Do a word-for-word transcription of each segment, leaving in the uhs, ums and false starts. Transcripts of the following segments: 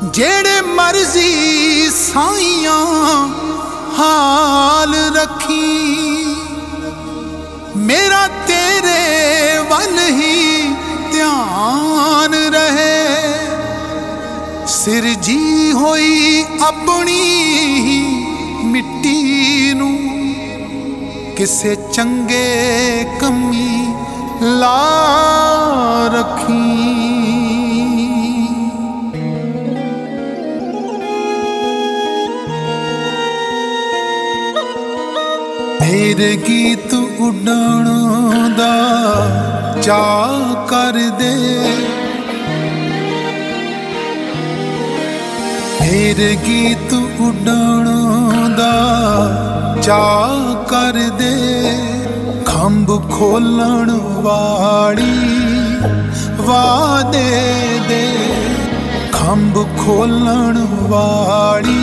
जेड़े मर्जी साइयां हाल रखी, मेरा तेरे वल ही ध्यान रहे। सिरजी होई अपनी मिट्टी नू किसे चंगे कमी ला रखी। मेरे गीत उड़न दा चा कर दे, मेरे गीत उड़न दा चा कर दे। खंभ खोलण वाली वादे दे, खंभ खोलण वाली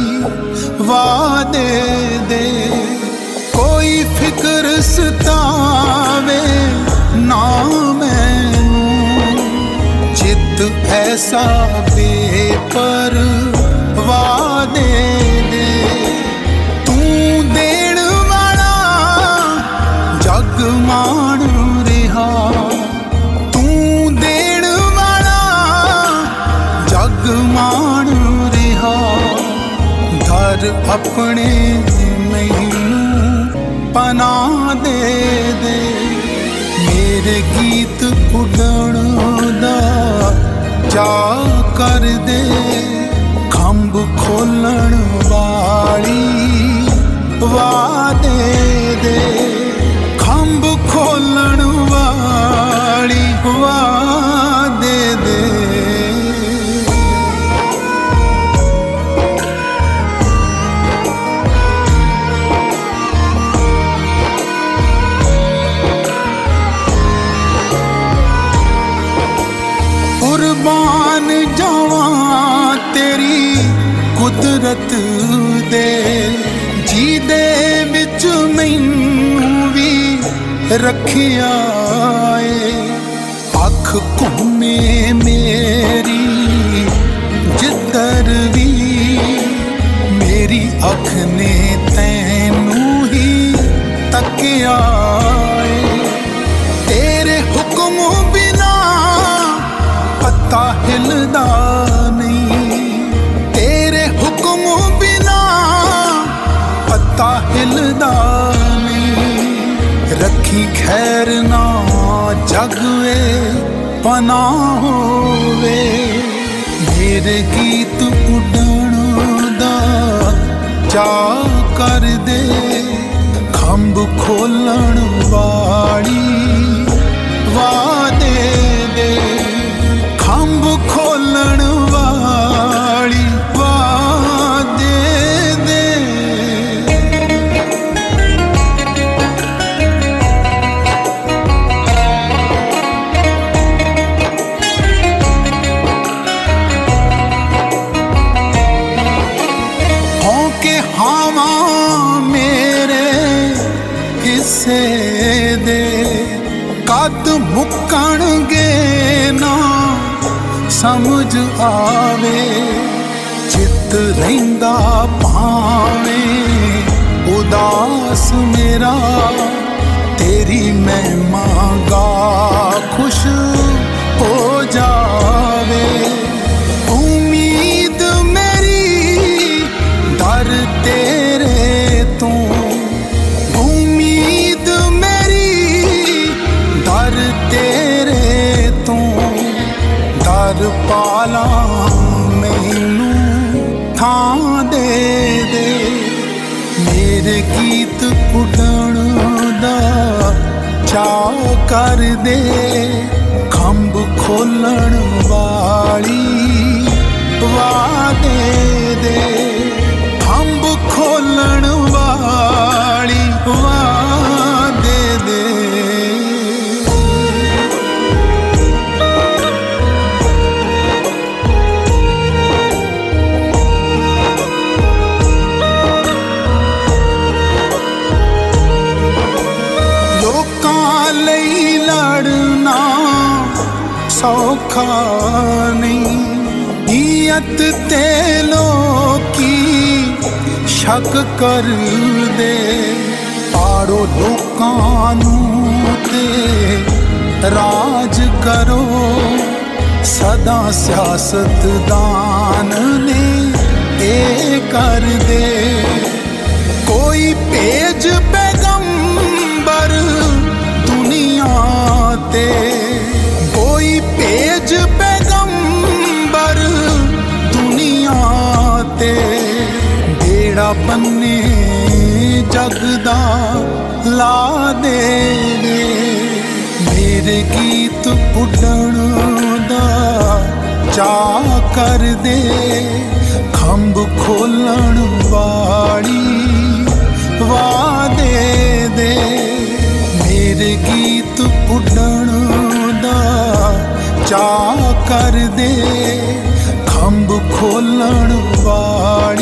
वादे दे। कोई फिक्र सतावे ना मैनू, चित ऐसा बेपरवाह दे दे। तू देण वाला जग मान रिहा, तू देण वाला जग मान रिहा। घर अपने मैनू पना दे दे। मेरे गीत उड़न दा चा कर दे। खंभ खोलण वाली वादे दे, खंभ खोलण वाली वादे दे। कुर्बान जावां तेरी कुदरत दे, जी दे विच मैनू भी रखिया ए। अख घूमे मेरी जिधर भी, मेरी अख ने तैनू ही तकिया ए। तेरे हुक्म बिना पत्ता हिलदा नहीं, तेरे हुक्म बिना पत्ता हिलदा नहीं। रखी खैर ना जगवे पना होवे। मेरे गीत उड़न दा चा कर दे। खंभ खोलण वाली वादे दे, खंभ खोलण वाली वादे दे। होके हावा मेरे हिस्से दे, कद मुक्कणगे ना समझ आवे। चित रहिंदा भावें उदास मेरा, तेरी महिमा गा खुश हो जावे। उम्मीद मेरी दर तेरे तो, उम्मीद मेरी दर तेरे तो। दर पाला मैनू थां दे दे। मेरे गीत उड़न दा चा कर दे। खंभ खोलण वाली वादे दे, खंभ खोलण वाली वादे दे। लड़ना सौखा नहीं, ਨੀਅਤ ਤੇ ਲੋਕੀ ਸ਼ੱਕ ਕਰਦੇ, ਪਾੜੋ ਲੋਕਾਂ ਨੂੰ ਤੇ ਰਾਜ ਕਰੋ, ਸਦਾ ਸਿਆਸਤਦਾਨ ਨੇ ਇਹ ਕਰਦੇ। ਕੋਈ ਭੇਜ ਪੈਗੰਬਰ ਦੁਨੀਆ ਤੇ, ਕੋਈ ਭੇਜ ਪੈਗੰਬਰ ਦੁਨੀਆ ਤੇ, ਬੇੜਾ ਬੰਨੇ ਜਗ ਦਾ ਲਾ ਦੇਵੇ। ਮੇਰੇ ਗੀਤ ਉੱਡਣ ਦਾ ਚਾਅ ਕਰਦੇ, ਖੰਭ ਖੋਲਣ ਵਾਲੀ ਵਾਦੇ ਦੇ। ਮੇਰੇ ਗੀਤ ਉੱਡਣ ਦਾ ਚਾਅ ਕਰਦੇ, ਖੰਭ ਖੋਲਣ ਵਾਲੀ